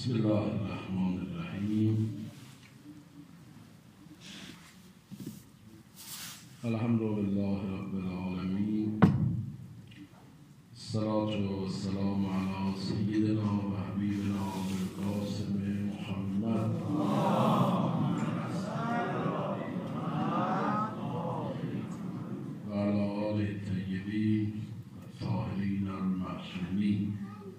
بسم الله الرحمن الرحیم. الحمد لله رب العالمین. الصلاة والسلام على سیدنا و حبیبنا ابوالقاسم محمد و علی آله الطیبین الطاهرین المعصومین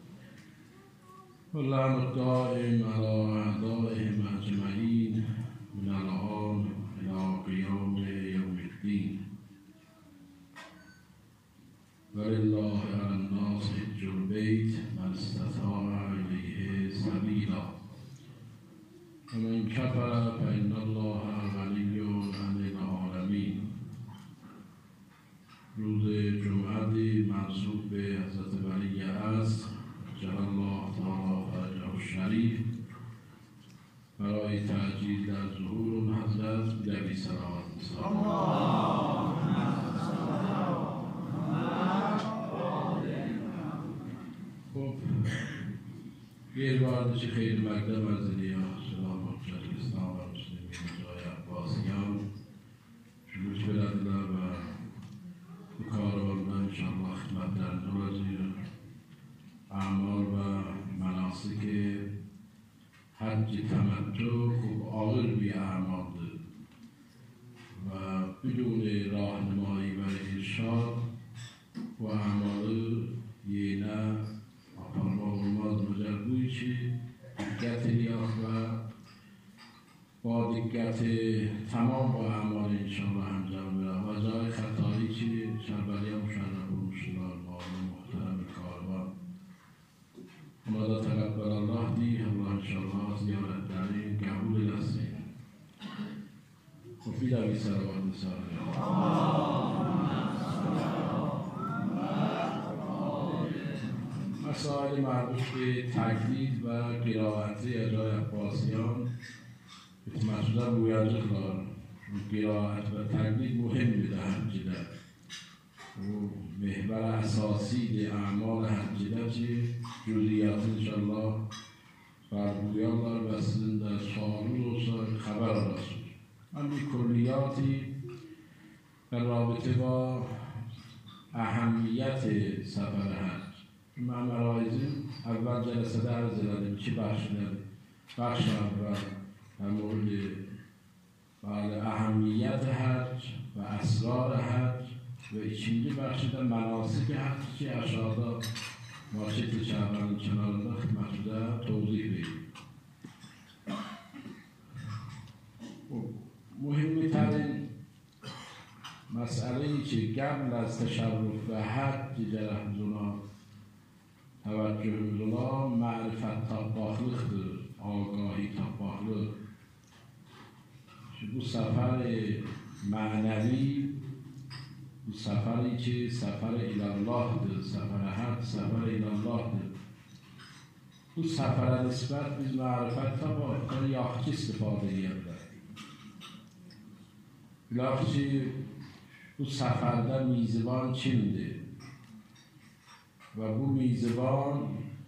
واللعن الدائم على أعدائهم أجمعين من الآن إلى قيام يوم الدين. ولله على الناس حج البيت من استطاع إليه سبيلا ومن كفر فإن الله غني عن العالمين. روز جمعه منسوب به حضرت ولی است جل الله تعالی فرجه الشریف برای تعجیل در ظهور اون حضرت بدوی صلوات می‌سازیم. خب غیر واردش خیر مقدم از دنیا سلام و شریف اسلام و مسلمین جای عباسیان شروع بردن و کاروان انشاءالله خدمت در نوازی اعمال و مناسک حج تمتع خوب آغل بی اعمال و بدون راهنمایی و ارشاد و اعمال یه فرما و ماز مجربوی چی دقت لیاخ و با دقت تمام با اعمال انشاءالله همجام برم و جای خطایی چی شربری هم مشرف و مشلال محترم کاروان ماذا تقبل الله دی الله انشاءالله زیارت داریم قبول نسیم خفی دوی صلوات می‌سازیم. مسائل مربوط به تقلید و قرائتی اجای عباسیان مخصوصا بویاجه کار قرائت و تقلید مهم میده حجیده و محور اساسی ده اعمال حجیده چی جزئیات انشاءالله فرمودیان دار بسیدن در سوال و خبر رسول اما کلیاتی در رابطه با اهمیت سفر حج من مرایزیم اول جلسه در زدیم چی بخش ندیم بخش اول در مورد اهمیت حج و اسرار حج و ایچینجی بخشیدن مناسک حج چی اشادا ماشید چهبرین کنارده خدمت توضیح بدیم. مهمترین مسئله ای که قبل از تشرف به حج جرحزونا توجه زونا معرفت تا باخلق آگاهی تا باخلق bu سفر معنوی bu سفری که سفر الله ده سفر حج سفر الله ده bu سفر نسبت biz معرفت تا با کار یاخچی استفاده یابد یاخچی bu سفرده میزبان چینده و bu میزبان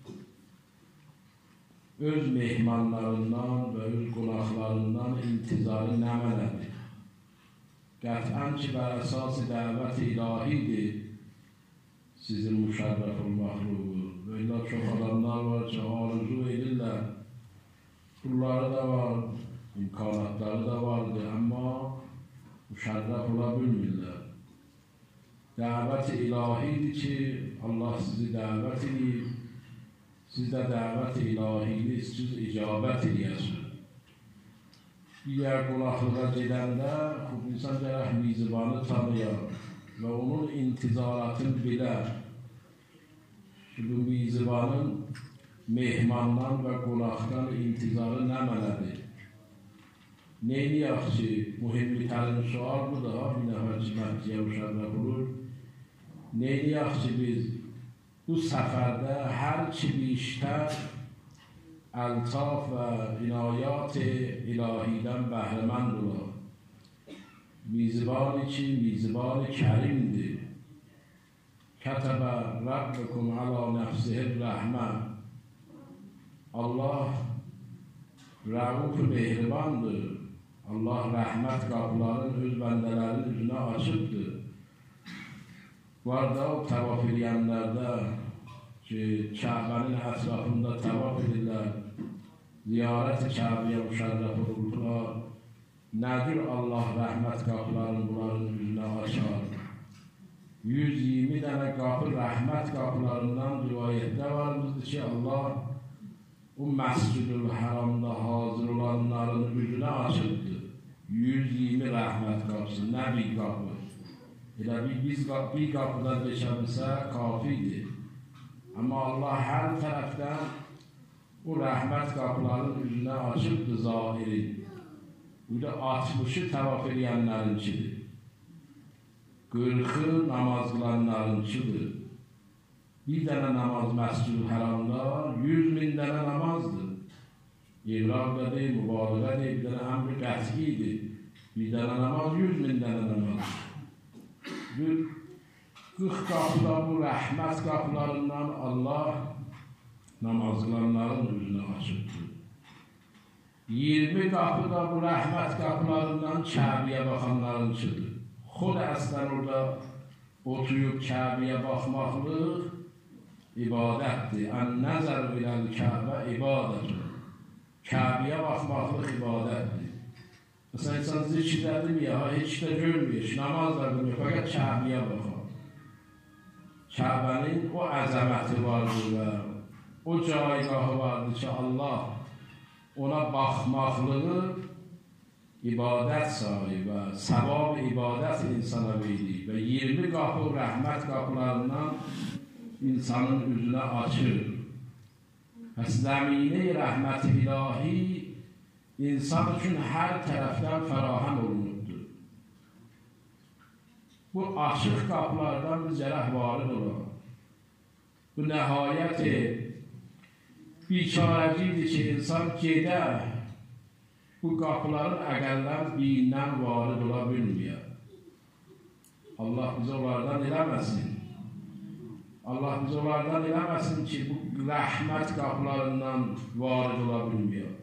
öz mehmanlarından ve öz qonaqlarından intizarı nəmələdir. Qət'ən ki, bər əsas dəvət ilahidir sizin müşərrəf olmaqlığı. Böyle çox adamlar var ki, arzu edirlər. Pulları da var, imkanatları da vardır, amma müşərrəf ola bilmirlər. Dəvət ilahidir ki, Allah sizi dəvət edir. siz de davet ilahiyiniz siz icabet ediyorsunuz. Diğer kulaklığa gidende insan cerrah mizibanı tanıyor ve onun intizaratını bilir. Şimdi mizibanın mehmandan ve kulaktan intizarı ne meledir? Neyini yaxşı? Mühim bir təlim sual bu da bir nəfər hikmətliyə müşərrəf olur. Neyini yaxşı biz bu seferde her چی بیشتر الطاف و عنایات الهیدن بهره‌مند بود. میزبانی چی میزبان کریمدی. كتب ربكم على نفسه الرحمة. Allah Rauf mehribandır. Allah rəhmət qapılarının öz bəndələrin üzünə açıbdır. Var da o təvaf edənlərdə ki, Kəbənin ətrafında təvaf edirlər, ziyarət-i Kəbəyə müşərrəf olurlar. Nədir Allah rəhmət qapılarını bunların üzünə açar? 120 dənə qapı rəhmət qapılarından rivayətdə vardır ki, Allah o Məscid-ül Həramda hazır olanların üzünə açıbdır. 120 rəhmət qapısı, nə bir qapı. Elə bir qapıda beşəbilsə kafidir. Amma Allah hər tərəfdən o rəhmət qapılarının üzünə açıbdır zahiri. Bu da 60'ı təvaf edənlərinkidir. 40'ı namaz qılanlarınkidir. Bir dənə namaz Məscid-ül Həramda 100.000 dənə namazdır. İqrardadır, mübarəqədir, bir dənə əmr-i qətidir. Bir dənə namaz 100.000 dənə namazdır. 40 qapıda bu rəhmət qapılarından Allah namaz qılanların üzünə açıbdır. 20 qapıda bu rəhmət qapılarından Kəbəyə baxanlarınkidir. Xod əslən orada oturub Kəbəyə baxmaqlıq ibadətdir. Ən-nəzər iləl Kəbə ibadətdir. Kəbəyə baxmaqlıq ibadətdir. Məsələn, insan zikrdədir ya, heç də görmüyor, namaz da qılmıyor, fəqət Kəbəyə baxar. Kəbənin o əzəməti vardır və o caygahı vardır ki, Allah ona baxmaqlığı ibadət sahib və səvab ibadət insana verir və 20 qapı rəhmət qapılarından insanın üzünə açır. Pəs zəmini rəhmət-i ilahi insan üçün hər tərəfdən fərahəm olunubdur. Bu açıq qapılardan biz gərək varid olaq. Bu nəhayəti biçarəcidir ki, insan gedər, bu qapıların əqəllər birindən varid ola bilməyər. Allah bizi onlardan eləməsin. Allah bizi onlardan eləməsin ki, bu rəhmət qapılarından varid ola bilməyər.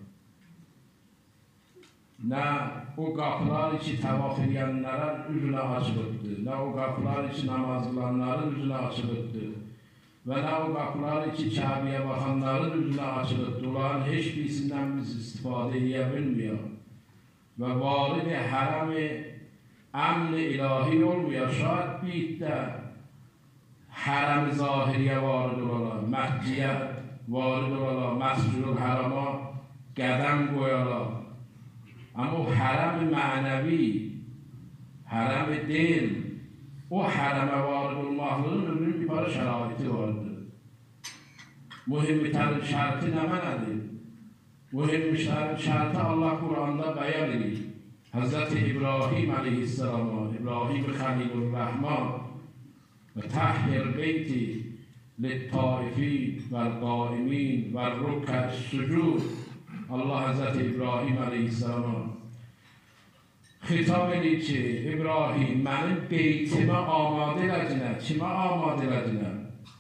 Nə o qapılar ki, təvaf edənlərin üzünə açılıbdır, nə o qapılar ki, namaz qılanların üzünə açılıbdır və nə o qapılar ki, Kəbəyə baxanların üzünə açılıbdır. Onların heç birisindən biz istifadə edə bilməyək və varid-i hərəm-i əmn-i ilahi olmuyor. Şayad bir də hərəm-i zahiriyə varid olarlar, Məhciyə varid olarlar, Məscid-ül Hərama qədəm qoyarlar. Amma o hərəm-i mənəvi, hərəm-i din, o hərəmə varid olmaqlığın özünün bir para şəraiti vardır. Mühim-i şərti nə mənədir? Mühim-i şərti Allah Qur'anda bəyan edir. Həzrəti İbrahim əleyhissalama, İbrahim Xəlilur-Rəhman və təhhir beyti lit-taifin vəl-qaimin vəl-rükəs-sucud. Allah Həzrəti İbrahim əleyhissalama xitab edir ki, İbrahim, mənim beytimə amadə elədinə, kimə amadə elədinə?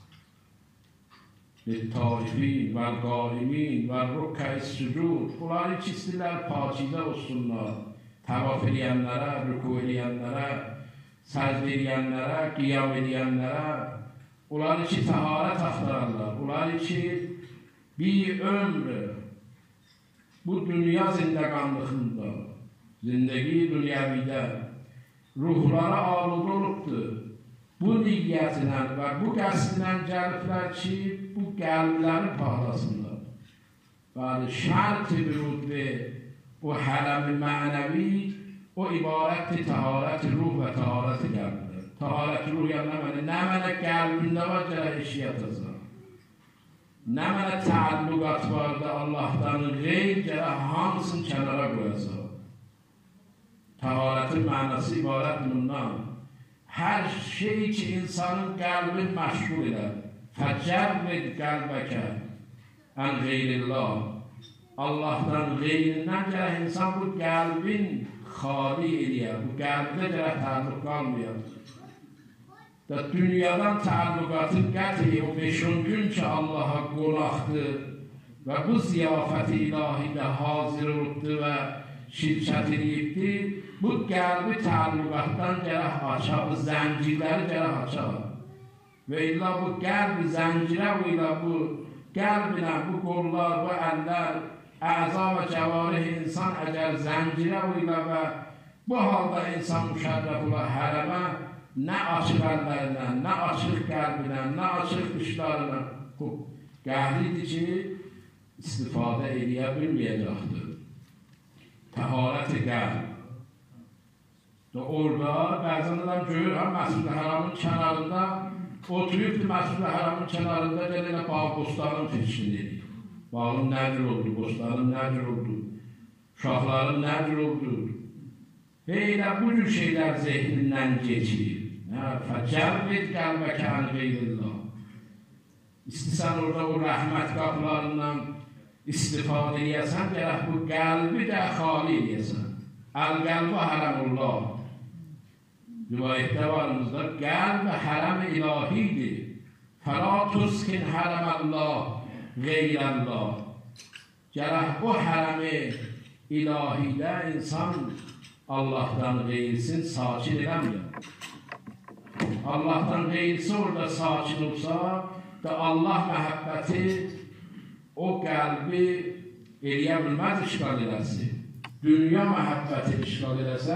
Lit-taifin vəl-qaimin vəl-rükəs-sucud. Bunlar ikisidirlər, pakidə olsunlar. Təvaf edənlərə, rüku edənlərə, səcd edənlərə, qiyam edənlərə, onlar ki, təharət axtararlar. Onlar ki, bir ömr bu dünya zindəqanlığında, zindəgi dünyəvidə ruhlara aludə olubdur. Bu niyyətinə və bu qəsdinə gəliblər ki, bu qəlbləri pahlasınlar. Bəli, şərt-i bürudli o hərəm-i mənəvi, o ibarət-i təharət-i ruh və təharət-i qəlbdir. Təharət-i ruh yəni nə mənə qəlbində var, gələ eşiyyət azar. Nə mənə təalluqat var da Allahdan qeyr, gələ hamısını kənara qoyacaq. Təharətin mənası ibarət bundan. Hər şey ki, insanın qəlbini məşğul edər. Fəcərved qəlbəkə ən qeyrillah. Allahdan qeyrindən gələ insan bu qəlbin xali edir. Bu qəlbdə gələ təalluq qalmayır. Dünyadan təalluqatın qəti o 5-10 gün ki, Allaha qonaqdır və bu ziyafət ilahidə hazır olubdur və şirkət edibdir, bu qəlbi təalluqatdan gərək açaq, bu zəncirləri gərək açaq. Və illa bu qəlbi zəncirə, və illa bu qəlbinə, bu qollar, bu əllər, əza və cəvarih insan əgər zəncirə, və illa və bu halda insan müşərrəf ola hərəmə, nə açıq əllərinə, nə açıq qəlbinə, nə açıq dişlərinə qəhlidir ki, istifadə edə bilməyəcəkdir. Təharət-i qəlb. Orada bəzən adam görür, Məscid-i Həramın kənarında, oturubdur Məscid-i Həramın kənarında gələ bağ-bostanın fikridir. Bağın nədir oldu, bostanın nədir oldu, uşaqların nədir oldu. Elə bu cür şeylər zehnindən geçir. Fəcəlbid qəlbəkə ən qeylillah. İstəsən orada o rəhmət qapılarından istifadə edəsən, gərək bu qəlbi də xali edəsən. Əl-qəlbə hərəmullah. Rivayətdə varımızda, qəlb hərəm ilahidir. Fəla tuskin hərəməllah, qeyrəllah. Gərək o hərəmi ilahidə insan Allah'tan qeyrisin sakin eləməyər. Allah'tan qeyrisi orada sakin olsa da Allah məhəbbəti o qəlbi eləyə bilməz işgal eləsin. Dünya məhəbbəti işgal eləsə,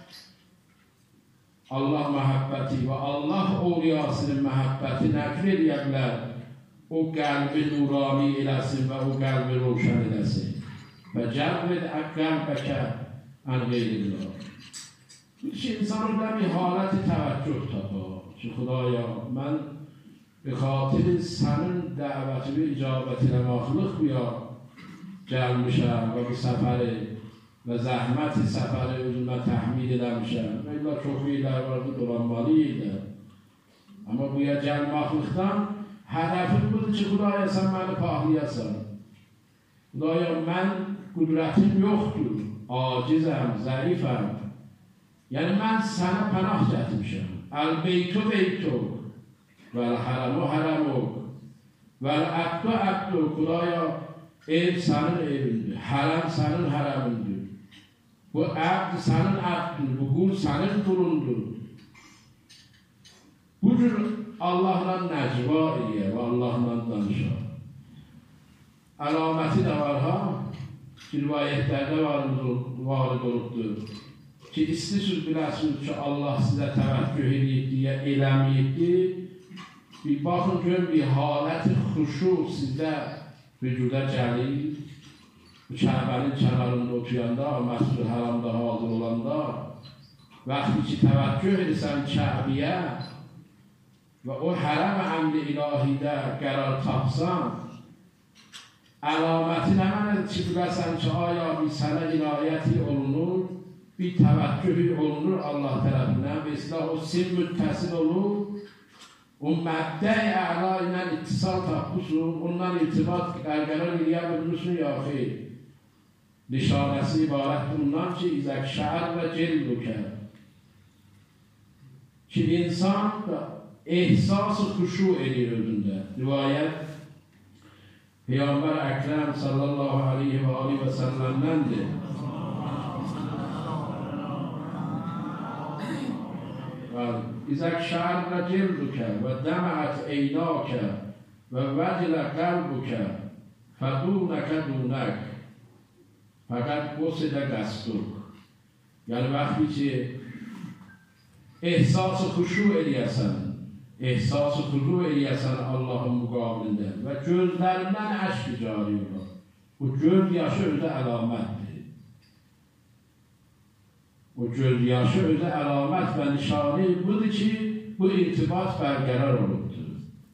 Allah məhəbbəti və Allah oğliyasının məhəbbəti nəql eləyə bilər. O qəlbi nurani eləsin və o qəlbi roşan eləsin. Və cəlbid qəlbəkə ən qeyrillah. Hiç insan orada bir haləti təvəccüh tapar. Ki, Xudaya, mən bir xatir sənin dəvətini icabət eləmaqlıq ya gəlmişəm və bu səfəri və zəhməti səfəri özümə təhmil eləmişəm. Və illa çox iyilər vardı, dolanmalıydı. Amma buya gəlmaqlıqdan hədəfim budur ki, Xudaya, sən məni pahlayasan. Xudaya, mən qüdrətim yoxdur, acizəm, zərifəm. Yəni, mən sənə pənah gətirmişəm. Əl-beytu beytuk, vəl-hərəmu hərəmuk, vəl-əqdu əqdu. Xudaya, ev sənin evindir, hərəm sənin hərəmindir. Bu əqd sənin əqddir, bu qul sənin qulundur. Bu cür Allahla nəcva edir və Allahla danışar. Əlaməti də var ha, rivayətlərdə varid olubdur. Ki, istəyirsiniz biləsiniz ki, Allah sizə təvəccüh edibdir, eləməyibdir. Bir baxın, görün, bir haləti xuşu sizdə vücuda gəlir. Bu Kəbənin kənarında oturanda, Məscid-i Həramda hazır olanda, vaxtı ki, təvəccüh edirsən Kəbiyə və o hərəm əmri ilahidə qərar tapsan, əlaməti nə mənədir ki, biləsən ki, aya bir sənə inayəti olunur, bir təvəccühü olunur Allah tərəfindən və islah o sil müttəsil olur, o məbdə-i əla ilə ittisal tapmışsın, ondan irtibat qərqərar eləyə bilmişsin, ya xeyr. Nişanəsi ibarət bundan ki, izək şəhər və cildükə. Ki, insan ehsas-ı xuşu edir özündə. Rivayət, Peyğəmbər Əkrəm sallallahu aleyhi və səlləmdəndir. İzək şərqə cildükə və dəməət eynəkə və vəcilə qəlbükə fədunəkə dunək fəqət qosidə qəsduk. Yəni, vaxtı ki, ehsas-ı xuşu eləyəsən, ehsas-ı xuşu eləyəsən Allahın müqabilində və gözlərindən əşq cari olur. Bu göz yaşı özə əlamətdir. O göz yaşı özə əlamət və nişanı budur ki, bu irtibat bərqərar olubdur.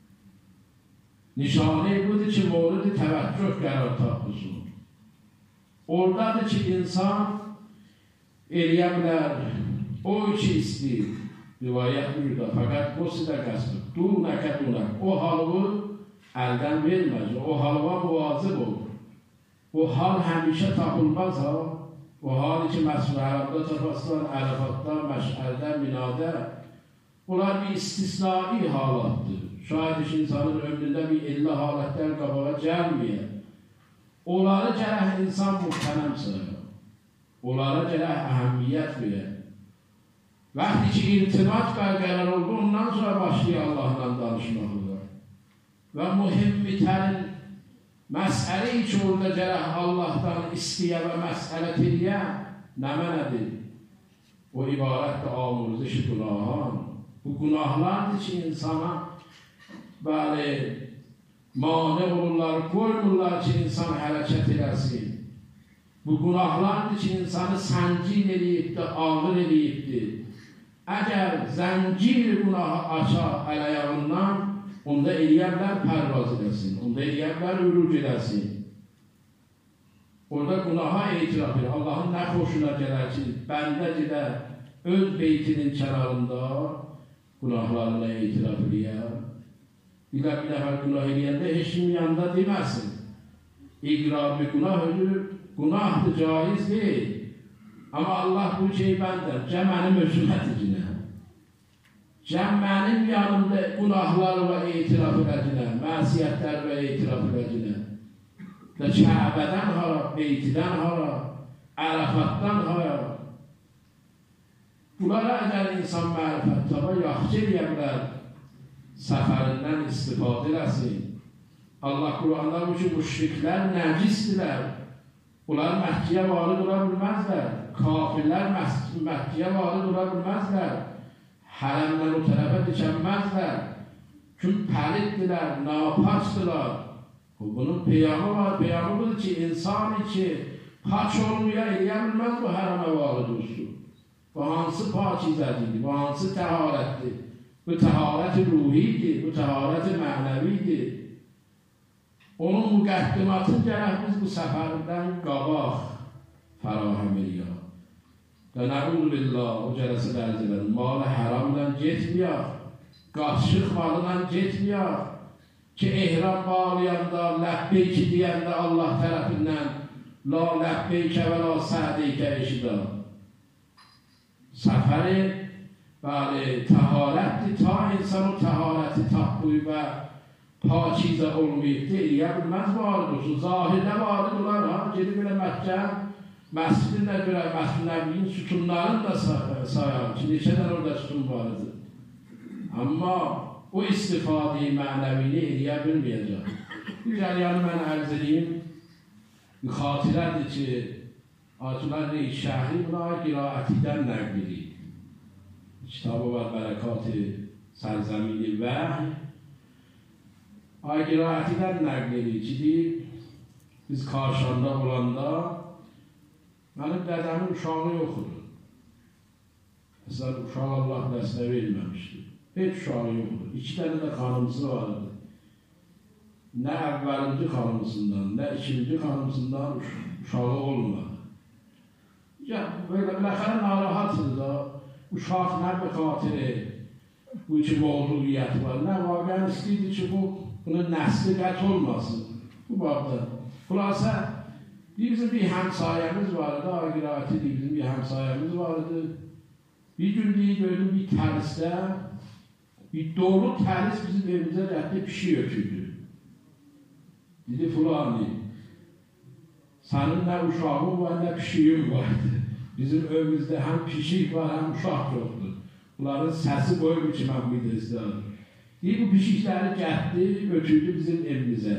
Nişanı budur ki, mevlid-i təvəccüh qərar tapmışsın. Oradadır ki, insan eləyə bilər, o ki istəyir, rivayət buyurda, fəqət bu sidə qəsdir, dunəkə dunək. O halı əldən verməz, o halıva muvazib olur. O hal həmişə tapılmaz ha. O hali ki, Məscid-i Həramda tapaslar, Ərəfatda, Məş'əldə, Minadə, bunlar bir istisnai halatdır. Şayət insanın ömründə bir 50 halətlər qabağa gəlməyər. onlara gərək insan muhtemel sayır. Onlara gərək əhəmiyyət verir. Vaxtı ki irtibat bərqərar oldu, ondan sonra başlayır Allah'la danışmalıdır. Və mühimmətərin məsələ ki orada gərək Allah'tan istəyə və məsələt eləyə nə mənədir? O ibarətdir amuruzuşu günahın. Bu günahlardır ki insana bəli mane olurlar, qoymurlar ki insan hərəkət eləsin. Bu günahlardır ki insanı səncil eləyibdir, ağır eləyibdir. Əgər zəncir günahı aça ələyağından, onda eləyərlər pərvaz eləsin, onda eləyərlər ürüc eləsin. Orada günaha etiraf edir. Allah'ın nə xoşuna gələr ki, bəndə gedər öz beytinin kənarında günahlarına etiraf edir. Bir nəfər günah eləyəndə heç kimin yanında deməsin. İqrar bir günah ödür, günahdır, caiz deyil. Amma Allah bu şey bəndə, mənim özümədir. Mənim yanımda günahlarla etiraf edəcəklər, məsiyyətlərlə etiraf edəcəklər. Və Kəbədən hara, Beytidən hara, Ərəfatdan hara. Bunlara əgər insan mərifət taba yaxşı eləyərlər, səfərindən istifadə eləsin. Allah Qur'anda bu ki, müşriklər nəcisdirlər. Onlar Məkkiyə varid ola bilməzlər. Kafirlər Məkkiyə varid ola bilməzlər. Hərəmdən o tərəfə dikənməzlər. Çünki pəliddirlər, napaçdırlar. Bunun peyamı var, peyamı budur ki, insan ki, paç olmaya eləyə bilməz bu hərəmə varid olsun. Bu hansı pakizədir, bu hansı təharətdir. Bu təharət-i ruhidir, bu təharət-i mənəvidir. Onun müqəddimatını gərək biz bu səfərdən qabaq fərahəm eləyək. Və nəqul billah, o gələsə dərz edən, malı həramdan getməyək, qaçıq malından getməyək ki, ehram bağlayanda, ləbbeyki deyəndə Allah tərəfindən la ləbbeykə və la sədeykə eşidə. Səfəri bəli, təharətdir, ta insan o təharəti tapdığı və pakizə olmayıb deyə bilməz varid olsun. Zahirdə varid olar, gedib elə Məkkə, məscidində görə Məscid-i Nəbiyyin sütunlarını da sayar ki, neçədən orada sütun vardır. Amma o istifadeyi mənəvini eləyə bilməyəcək. Bir yanı mən ərz edeyim, xatirədir ki, Ayətullah Reis Şəhri buna qiraətidən nəql edir. Kitabı var Bərəkat-ı Sərzəmin-i Vəhy. Qiraətidən nəql edir ki, biz Kaşanda olanda mənim dədəmin uşağı yoxdur. Məsələn, uşaq Allah nəslə verməmişdir. Heç uşağı yoxdur. 2 dənə də xanımsı vardı. Nə əvvəlinci xanımsından, nə ikinci xanımsından uşağı olmadı. Böyle biləxərə narahatsız da, uşaq nə bir xatiri, bu ki, mevzuiyyət var, nə vaqən istəyirdi ki, bunun nəsli qət olmasın, bu babda. Xülasə, bizim bir həmsayəmiz vardı, qiraəti bizim bir həmsayəmiz vardı. Bir gün gördüm bir tərizdə, bir dolu təriz bizim evimizə rəhdi pişik ötürdü. Dedi, fulani, sənin nə uşağın var, nə pişiyin vardı. Bizim evimizdə həm pişik var, həm uşaq yoxdur. Bunların səsi qoyub ki, mən bu istəyirəm. Bu pişikləri gətdi, ötürdü bizim evimizə.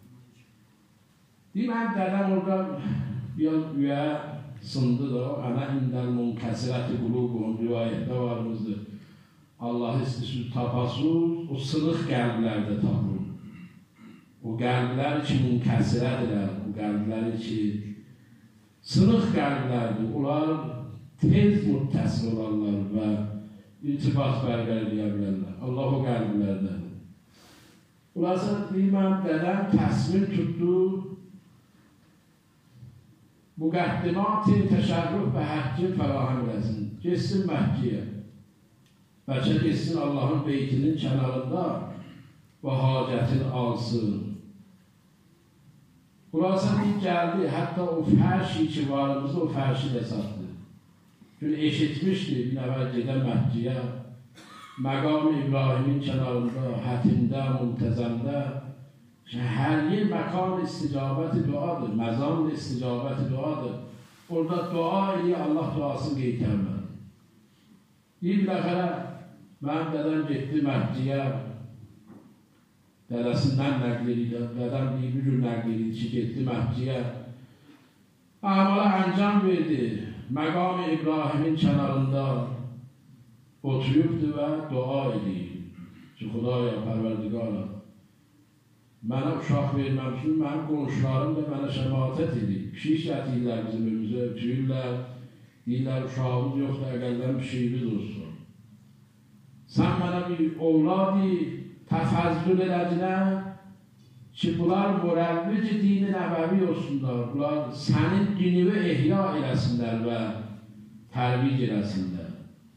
Mən dədəm orada biraz üyə sındı da, ənə indəl münkəsirəti qulubuhum rivayətdə varımızdır. Allah istəsiniz tapasınız, o sınıq qəlblərdə tapın. O qəlblər ki, münkəsirədirlər, o qəlblər ki, sınıq qəlblərdir. Onlar tez müttəsil olarlar və irtibat bərqərar edə bilərlər. Allah o qəlblərdədir. Burası deyilməm, dədəm təsmin tutdu, müqəddimat-i təşərrüf və həccin fərahəm eləsin. Geçsin Məkkiyə. Bəlkə geçsin Allahın beytinin kənarında və hacətini alsın. Burası bir gəldi, hətta o fərşi ki varımızda o fərşi də satdı. Çünki eşitmişdi bir nəvər gedən Məkkiyə, məqam-ı İbrahimin kənarında, hətində, müntəzəmdə هر یه مکان استجابت دعاdır, مزان استجابت دعاdır. Orada dua ile Allah duasını geytirmez. Bir dakika ben dedem gitti Mehdi'ye, dedesinden nəqliydi, dedem bir gün nəqliydi ki gitti Mehdi'ye. Amala ancam verdi, Məqam-ı İbrahim'in kenarında oturubdu ve dua edeyim. Ki Xudaya, Pərverdigara, mənə uşaq verməmişsin, mənim qonşularım da mənə şəmaatət edir. Pişik gətirlər bizim önümüzə, ötürürlər, deyirlər uşağımız yoxdur, əqəldən pişiyimiz olsun. Sən mənə bir ovladi təfəzzül elədinə ki, bunlar mürəvvic dini nəbəvi olsunlar, bunlar sənin dinini ehya eləsinlər və tərbic eləsinlər.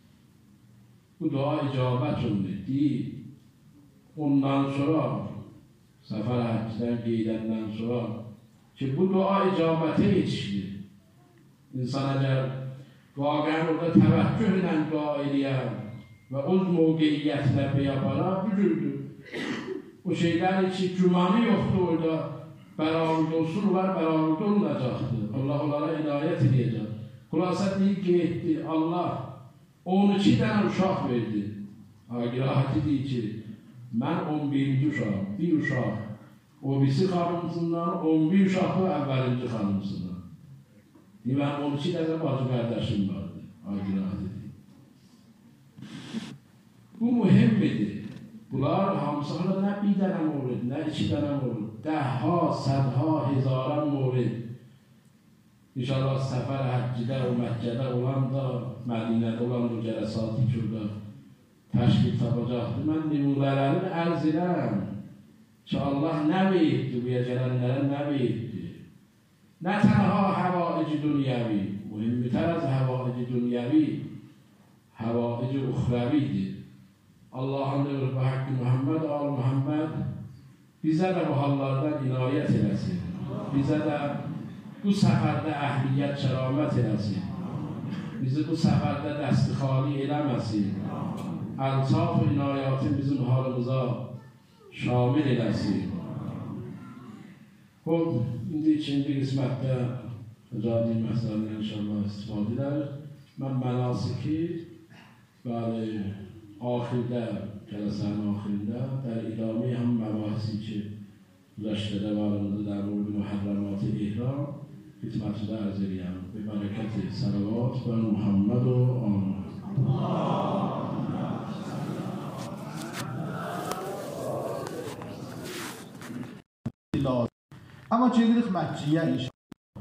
Bu dua icabət olunur. Ondan sonra Səfər Həccdən qeydəndən sonra ki, bu dua icabətə yetişdir. İnsan əgər vaqəən orada təvəccüh ilə dua eləyər və öz mövqeyiyyətinə beyabara bücürdür. O şeylər ki, gümanı yoxdur orada, bərabərdə olsunlar, bərabərdə olunacaqdır. Allah onlara inayət edəcək. Xülasə deyir ki, etdi, Allah 12 dənə uşaq verdi. Agirahəti deyir ki, mən 11-ci uşağım, bir uşaq o birisi xanımsından, 11 uşaqlı əvvəlinci xanımsından. Mən 12 dəfə bacı qardaşım vardı, agirahət edir. Bu mühimmidir. Bunlar hamısı hala nə bir dənə mövrid, nə 2 dənə mövrid, dəhha, sədha, hezaran mövrid. İnşallah Səfər Həccidə, o Məkkədə olan da, Mədinədə olan da cələsatı şurada təşkil tapacaqdır. Mən nümunələrini ərz edərəm ki, Allah nə veribdir, bu gələnlərə nə veribdir. Nə tənha həvaici dünyəvi, mühimmitər az həvaici dünyəvi, həvaici uxrəvidir. Allah'ın diyor bu hakkı Muhammed, al Muhammed bizə də bu hallardan inayət eləsin. Bizə də bu səfərdə əhliyyət, şəramət eləsin. Bizi bu səfərdə dəstixali eləməsin. Əlçaf və inayatın bizim halımıza şamil eləsin. İndi ikinci qismətdə icadi məsələlərdən inşallah istifadə edərik. Mən mənasiki bəli, axirdə, cələsənin axirində در ادامه هم مباحثی که گذشته وارد در مورد محرمات احرام خدمتتون عرض می‌کنم به برکت صلوات بر محمد و آل اما چه مجیه